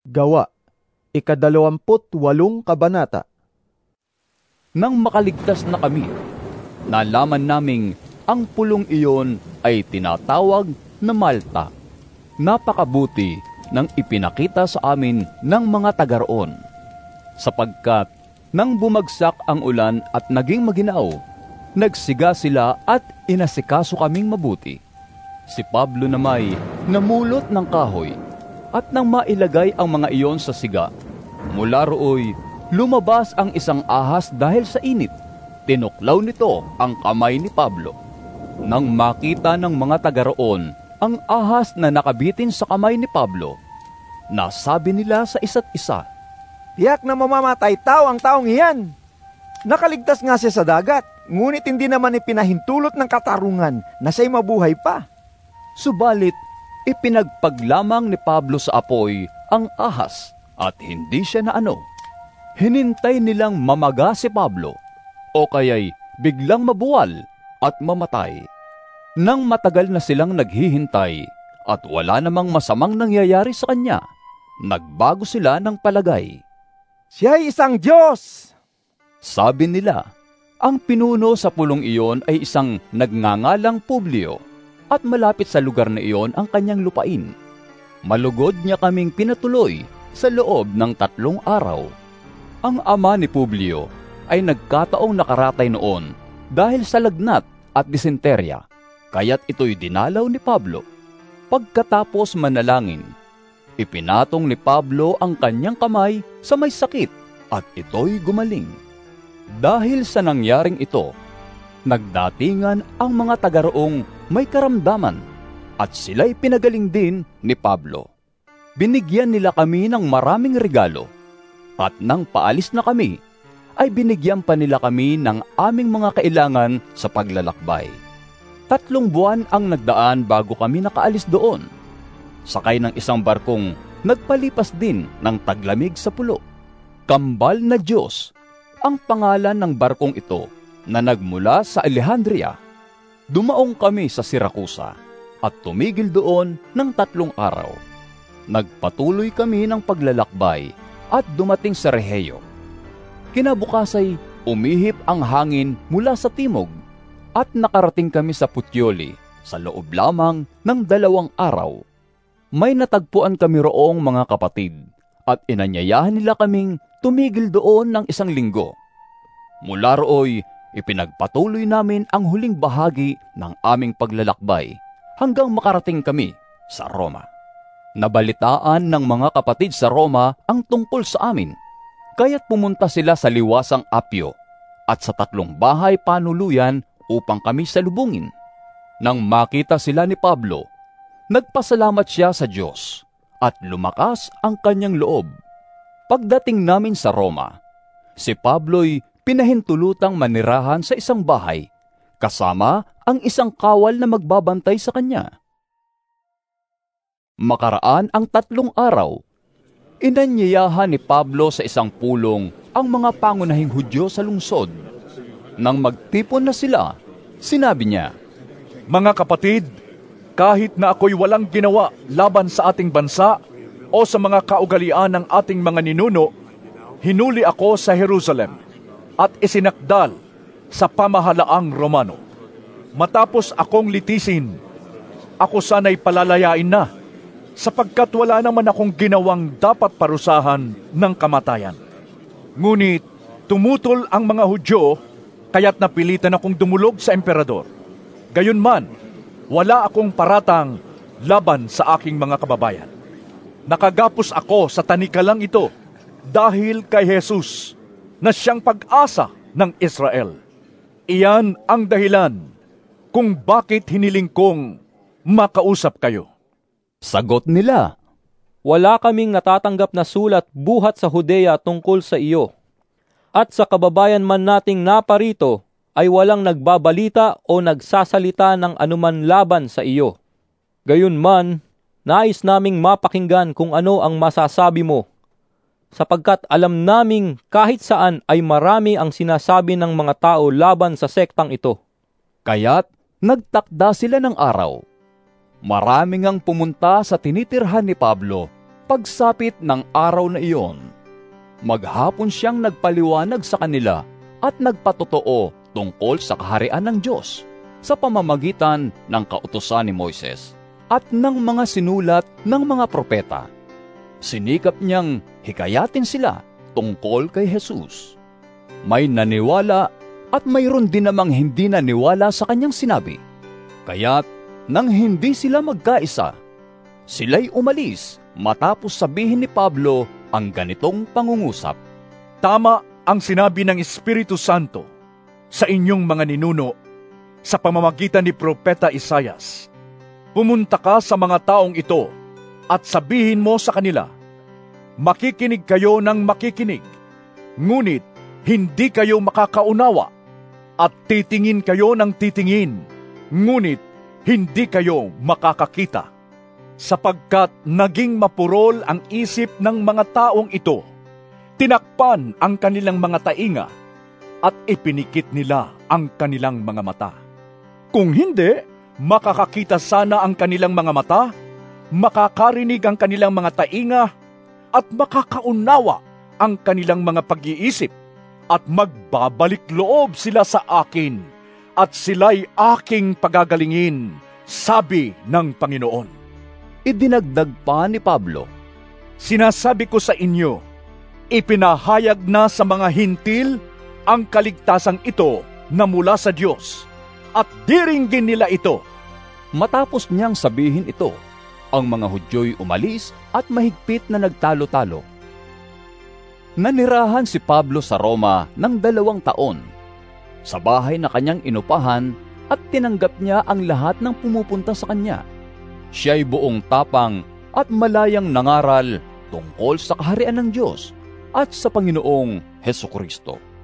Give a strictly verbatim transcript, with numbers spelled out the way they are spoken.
Gawa, ikadalawamput walong kabanata. Nang makaligtas na kami, nalaman naming ang pulong iyon ay tinatawag na Malta. Napakabuti nang ipinakita sa amin ng mga taga-roon, sapagkat nang bumagsak ang ulan at naging maginaw, nagsiga sila at inasikaso kaming mabuti. Si Pablo na may namulot ng kahoy, at nang mailagay ang mga iyon sa siga, mula rooy lumabas ang isang ahas dahil sa init. Tinuklaw nito ang kamay ni Pablo. Nang makita ng mga taga-roon ang ahas na nakabitin sa kamay ni Pablo, nasabi nila sa isa't isa, "Tiyak na mamamatay tao ang taong iyan. Nakaligtas nga siya sa dagat, ngunit hindi naman ipinahintulot ng katarungan na siya'y mabuhay pa." Subalit, ipinagpaglamang ni Pablo sa apoy ang ahas at hindi siya naano. Hinintay nilang mamaga si Pablo o kaya'y biglang mabuwal at mamatay. Nang matagal na silang naghihintay at wala namang masamang nangyayari sa kanya, nagbago sila ng palagay. "Siya'y isang Diyos!" Sabi nila. Ang pinuno sa pulong iyon ay isang nagngangalang Publio, at malapit sa lugar na iyon ang kanyang lupain. Malugod niya kaming pinatuloy sa loob ng tatlong araw. Ang ama ni Publio ay nagkataong nakaratay noon dahil sa lagnat at disenterya, kaya't ito'y dinalaw ni Pablo. Pagkatapos manalangin, ipinatong ni Pablo ang kanyang kamay sa may sakit at ito'y gumaling. Dahil sa nangyaring ito, nagdatingan ang mga taga-roong may karamdaman at sila'y pinagaling din ni Pablo. Binigyan nila kami ng maraming regalo, at nang paalis na kami, ay binigyan pa nila kami ng aming mga kailangan sa paglalakbay. Tatlong buwan ang nagdaan bago kami nakaalis doon. Sakay ng isang barkong nagpalipas din ng taglamig sa pulo. Kambal na Diyos ang pangalan ng barkong ito na nagmula sa Alejandria. Dumaong kami sa Siracusa at tumigil doon ng tatlong araw. Nagpatuloy kami ng paglalakbay at dumating sa Regio. Kinabukas ay umihip ang hangin mula sa timog at nakarating kami sa Puteoli sa loob lamang ng dalawang araw. May natagpuan kami roong mga kapatid at inanyayahan nila kaming tumigil doon ng isang linggo. Mula rooy, ipinagpatuloy namin ang huling bahagi ng aming paglalakbay hanggang makarating kami sa Roma. Nabalitaan ng mga kapatid sa Roma ang tungkol sa amin, kaya't pumunta sila sa liwasang Apio at sa tatlong bahay panuluyan upang kami salubungin. Nang makita sila ni Pablo, nagpasalamat siya sa Diyos at lumakas ang kanyang loob. Pagdating namin sa Roma, si Pablo'y pinahintulutang manirahan sa isang bahay, kasama ang isang kawal na magbabantay sa kanya. Makaraan ang tatlong araw, inanyayahan ni Pablo sa isang pulong ang mga pangunahing Hudyo sa lungsod. Nang magtipon na sila, sinabi niya, "Mga kapatid, kahit na ako'y walang ginawa laban sa ating bansa o sa mga kaugalian ng ating mga ninuno, hinuli ako sa Jerusalem at isinakdal sa pamahalaang Romano. Matapos akong litisin, ako sana'y palalayain na, sapagkat wala naman akong ginawang dapat parusahan ng kamatayan. Ngunit tumutol ang mga Hudyo, kaya't napilitan akong dumulog sa emperador. Gayunman, wala akong paratang laban sa aking mga kababayan. Nakagapos ako sa tanikalang ito dahil kay Jesus na siyang pag-asa ng Israel. Iyan ang dahilan kung bakit hiniling kong makausap kayo." Sagot nila, "Wala kaming natatanggap na sulat buhat sa Judea tungkol sa iyo. At sa kababayan man nating naparito ay walang nagbabalita o nagsasalita ng anuman laban sa iyo. Gayunman, nais naming mapakinggan kung ano ang masasabi mo, sapagkat alam naming kahit saan ay marami ang sinasabi ng mga tao laban sa sektang ito." Kaya't nagtakda sila ng araw. Maraming ang pumunta sa tinitirhan ni Pablo Pagsapit ng araw na iyon, maghapon siyang nagpaliwanag sa kanila at nagpatotoo tungkol sa kaharian ng Diyos sa pamamagitan ng kautusan ni Moises at ng mga sinulat ng mga propeta. Sinikap niyang hikayatin sila tungkol kay Jesus. May naniwala at mayroon din namang hindi naniwala sa kanyang sinabi. Kaya't nang hindi sila magkaisa, sila'y umalis matapos sabihin ni Pablo ang ganitong pangungusap. Tama ang sinabi ng Espiritu Santo sa inyong mga ninuno sa pamamagitan ni Propeta Isaias. Pumunta ka sa mga taong ito at sabihin mo sa kanila, makikinig kayo ng makikinig, ngunit hindi kayo makakaunawa, at titingin kayo ng titingin, ngunit hindi kayo makakakita. Sapagkat naging mapurol ang isip ng mga taong ito, tinakpan ang kanilang mga tainga, at ipinikit nila ang kanilang mga mata. Kung hindi, makakakita sana ang kanilang mga mata, makakarinig ang kanilang mga tainga, at makakaunawa ang kanilang mga pag-iisip, at magbabalik loob sila sa akin, at sila'y aking pagagalingin, sabi ng Panginoon. Idinagdag pa ni Pablo, sinasabi ko sa inyo, ipinahayag na sa mga hintil ang kaligtasang ito na mula sa Diyos, at diringgin nila ito. Matapos niyang sabihin ito, ang mga Hudyo'y umalis at mahigpit na nagtalo-talo. Nanirahan si Pablo sa Roma ng dalawang taon, sa bahay na kanyang inupahan, at tinanggap niya ang lahat ng pumupunta sa kanya. Siya'y buong tapang at malayang nangaral tungkol sa kaharian ng Diyos at sa Panginoong Hesukristo.